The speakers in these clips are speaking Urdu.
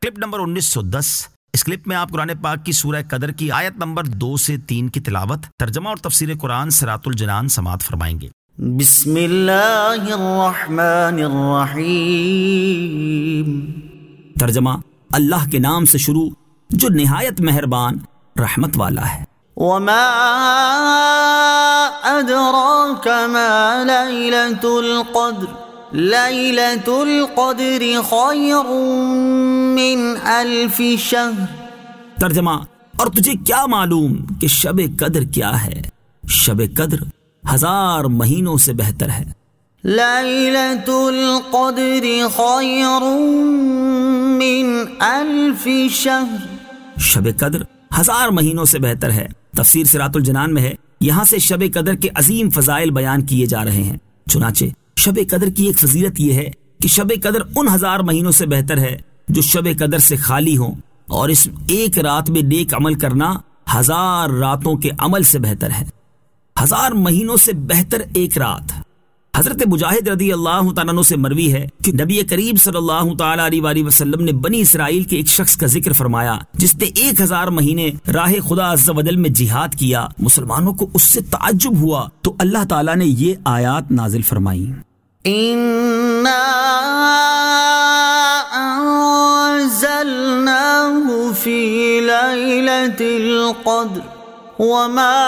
Clip number 1910۔ اس کلپ میں آپ قرآن پاک کی سورہ قدر کی آیت نمبر 2 سے 3 کی تلاوت، ترجمہ اور تفسیر قرآن صراط الجنان سماعت فرمائیں گے۔ بسم اللہ الرحمن الرحیم۔ ترجمہ اللہ کے نام سے شروع جو نہایت مہربان رحمت والا ہے۔ وما ادراک ما لیلۃ القدر، لیلۃ القدر خیر من الف شہر۔ ترجمہ اور تجھے کیا معلوم کہ شب قدر کیا ہے؟ شب قدر 1000 مہینوں سے بہتر ہے۔ لیلۃ القدر خیر من الف شہر، شب قدر 1000 مہینوں سے بہتر ہے۔ تفسیر صراط الجنان میں ہے، یہاں سے شب قدر کے عظیم فضائل بیان کیے جا رہے ہیں۔ چنانچہ شب قدر کی ایک فضیلت یہ ہے کہ شب قدر ان 1000 مہینوں سے بہتر ہے جو شب قدر سے خالی ہوں، اور اس ایک رات میں نیک عمل کرنا 1000 راتوں کے عمل سے بہتر ہے۔ 1000 مہینوں سے بہتر ایک رات۔ حضرت مجاہد رضی اللہ تعالیٰ عنہ سے مروی ہے کہ نبی کریم صلی اللہ تعالیٰ علیہ وسلم نے بنی اسرائیل کے ایک شخص کا ذکر فرمایا جس نے 1000 مہینے راہ خدا عز و جل میں جہاد کیا۔ مسلمانوں کو اس سے تعجب ہوا تو اللہ تعالیٰ نے یہ آیات نازل فرمائی۔ اِنَّا أَنزَلْنَاهُ فِي لَيْلَةِ الْقَدْرِ وَمَا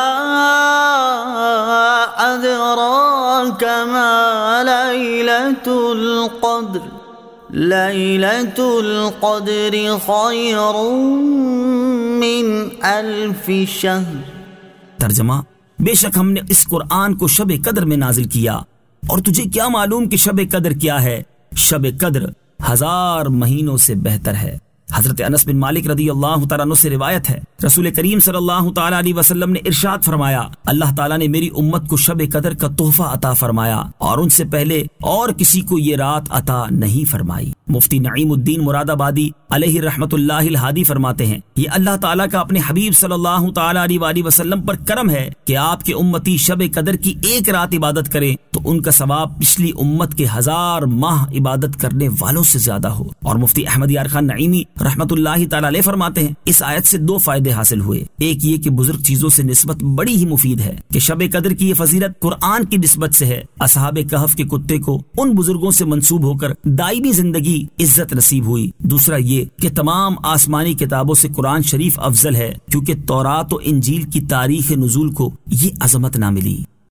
أَدْرَاكَ مَا لَيْلَةُ الْقَدْرِ لَيْلَةُ الْقَدْرِ خَيْرٌ مِّنْ أَلْفِ شَهْرٍ۔ ترجمہ بے شک ہم نے اس قرآن کو شب قدر میں نازل کیا، اور تجھے کیا معلوم کہ شب قدر کیا ہے؟ شب قدر 1000 مہینوں سے بہتر ہے۔ حضرت انس بن مالک رضی اللہ تعالیٰ عنہ سے روایت ہے، رسول کریم صلی اللہ تعالیٰ علیہ وسلم نے ارشاد فرمایا، اللہ تعالیٰ نے میری امت کو شب قدر کا تحفہ عطا فرمایا اور ان سے پہلے اور کسی کو یہ رات عطا نہیں فرمائی۔ مفتی نعیم الدین مراد آبادی علیہ رحمت اللہ الہادی فرماتے ہیں، یہ اللہ تعالیٰ کا اپنے حبیب صلی اللہ تعالیٰ علیہ وسلم پر کرم ہے کہ آپ کے امتی شب قدر کی ایک رات عبادت کریں تو ان کا ثواب پچھلی امت کے 1000 ماہ عبادت کرنے والوں سے زیادہ ہو۔ اور مفتی احمد یار خان نعیمی رحمت اللہ تعالیٰ علیہ فرماتے ہیں، اس آیت سے 2 فائدے حاصل ہوئے۔ ایک یہ کہ بزرگ چیزوں سے نسبت بڑی ہی مفید ہے کہ شب قدر کی یہ فضیلت قرآن کی نسبت سے ہے۔ اصحاب کہف کے کتے کو ان بزرگوں سے منسوب ہو کر دائمی زندگی عزت نصیب ہوئی۔ دوسرا یہ کہ تمام آسمانی کتابوں سے قرآن شریف افضل ہے، کیونکہ تورات و انجیل کی تاریخ نزول کو یہ عظمت نہ ملی۔